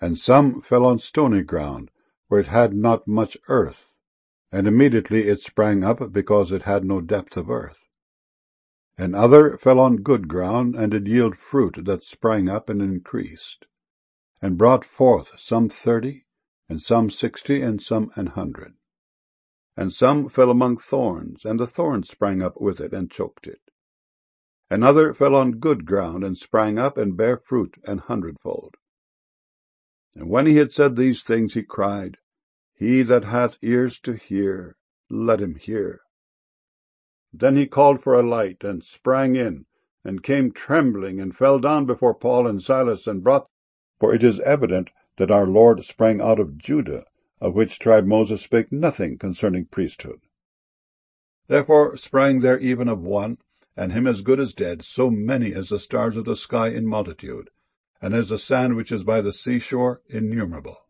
And some fell on stony ground, where it had not much earth, and immediately it sprang up, because it had no depth of earth. And other fell on good ground, and did yield fruit that sprang up and increased, and brought forth some 30, and some 60, and some 100. And some fell among thorns, and the thorns sprang up with it, and choked it. And other fell on good ground, and sprang up, and bare fruit 100-fold. And when he had said these things, he cried, He that hath ears to hear, let him hear. Then he called for a light, and sprang in, and came trembling, and fell down before Paul and Silas, and brought. For it is evident that our Lord sprang out of Judah, of which tribe Moses spake nothing concerning priesthood. Therefore sprang there even of one, and him as good as dead, so many as the stars of the sky in multitude, and as the sand which is by the seashore innumerable.